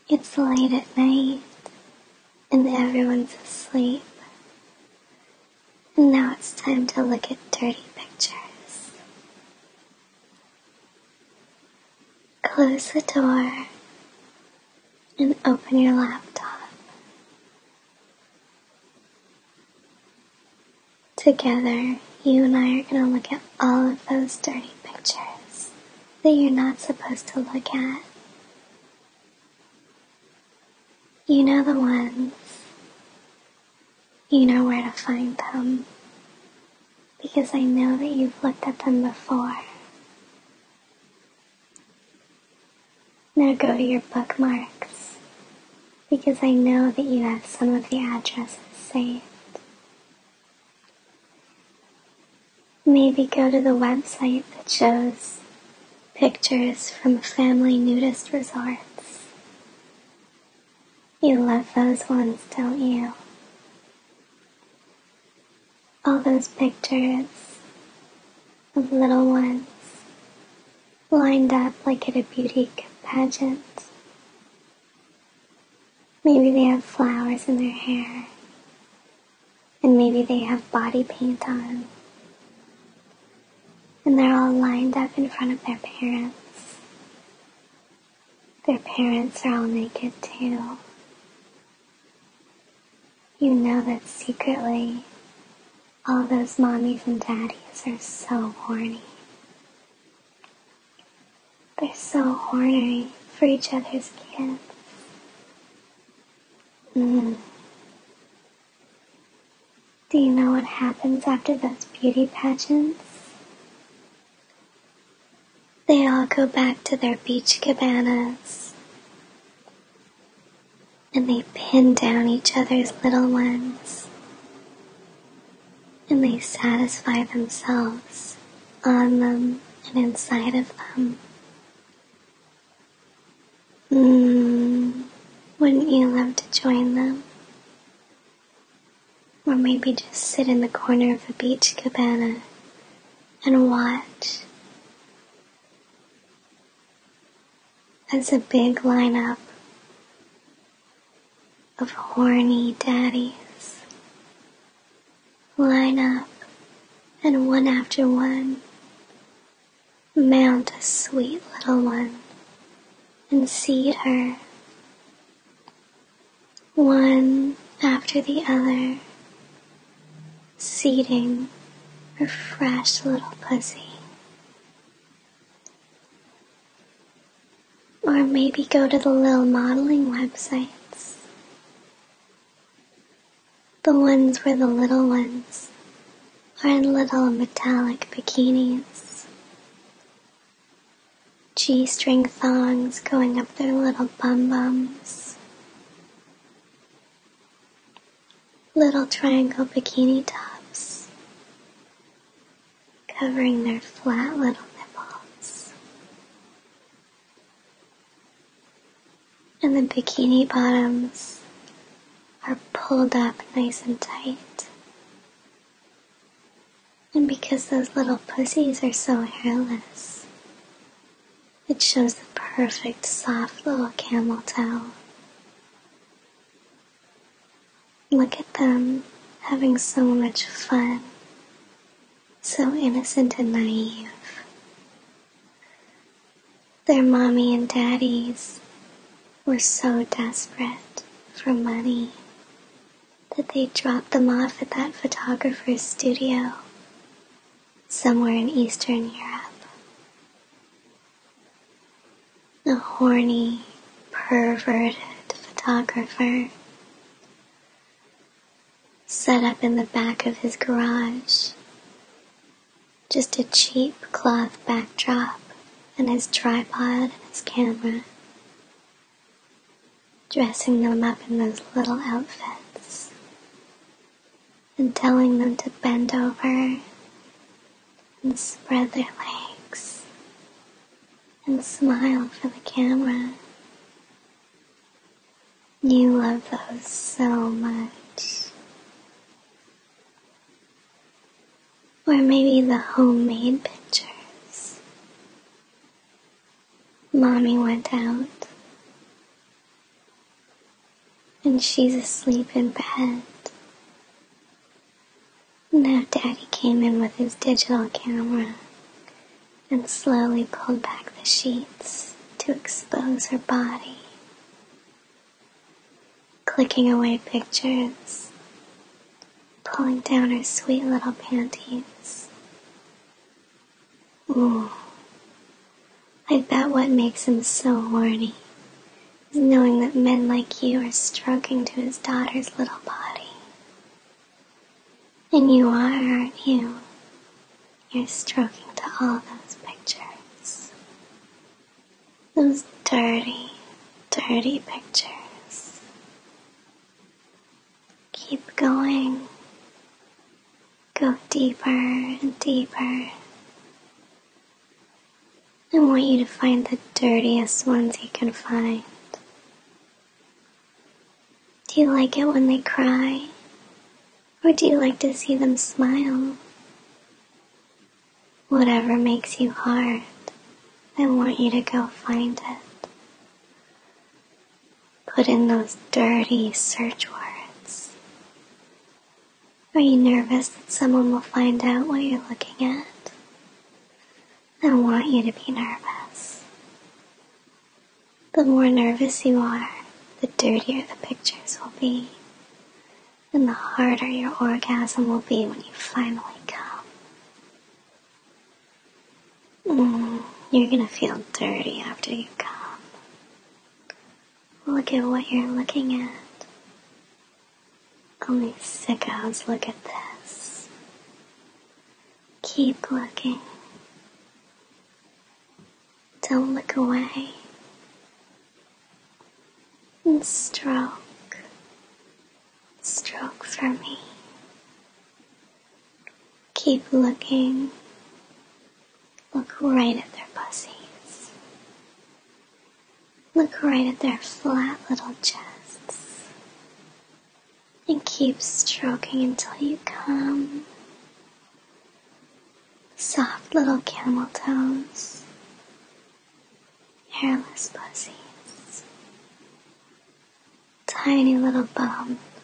It's late at night, and everyone's asleep. And now it's time to look at dirty pictures. Close the door and open your laptop. Together, you and I are going to look at all of those dirty pictures that you're not supposed to look at. You know the ones. You know where to find them. Because I know that you've looked at them before. Now go to your bookmarks. Because I know that you have some of the addresses saved. Maybe go to the website that shows pictures from family nudist resorts. You love those ones, don't you? All those pictures of little ones lined up like at a beauty pageant. Maybe they have flowers in their hair, and maybe they have body paint on, and they're all lined up in front of their parents. Their parents are all naked too. You know that secretly all those mommies and daddies are so horny. They're so horny for each other's kids. Do you know what happens after those beauty pageants? They all go back to their beach cabanas, and they pin down each other's little ones, and they satisfy themselves on them and inside of them. Wouldn't you love to join them? Or maybe just sit in the corner of a beach cabana and watch as a big lineup of horny daddies line up and one after one mount a sweet little one and seat her one after the other, seating her fresh little pussy. Or maybe go to the little modeling websites. The ones where the little ones are in little metallic bikinis. G-string thongs going up their little bum-bums. Little triangle bikini tops covering their flat little nipples. And the bikini bottoms are pulled up nice and tight. And because those little pussies are so hairless, it shows the perfect soft little camel toe. Look at them having so much fun, so innocent and naive. Their mommy and daddies were so desperate for money that they dropped them off at that photographer's studio somewhere in Eastern Europe. A horny, perverted photographer set up in the back of his garage, just a cheap cloth backdrop and his tripod and his camera, dressing them up in those little outfits and telling them to bend over and spread their legs and smile for the camera. You love those so much. Or maybe the homemade pictures. Mommy went out and she's asleep in bed. Now Daddy came in with his digital camera and slowly pulled back the sheets to expose her body, clicking away pictures, pulling down her sweet little panties. Ooh, I bet what makes him so horny is knowing that men like you are stroking to his daughter's little body. And you are, aren't you? You're stroking to all those pictures. Those dirty, dirty pictures. Keep going. Go deeper and deeper. I want you to find the dirtiest ones you can find. Do you like it when they cry? Or do you like to see them smile? Whatever makes you hard, I want you to go find it. Put in those dirty search words. Are you nervous that someone will find out what you're looking at? I want you to be nervous. The more nervous you are, the dirtier the pictures will be, and the harder your orgasm will be when you finally come. You're gonna feel dirty after you come. Look at what you're looking at. Only sickos look at this. Keep looking. Don't look away. And stroke. Stroke for me. Keep looking. Look right at their pussies. Look right at their flat little chests. And keep stroking until you come. Soft little camel toes. Hairless pussies. Tiny little bumps.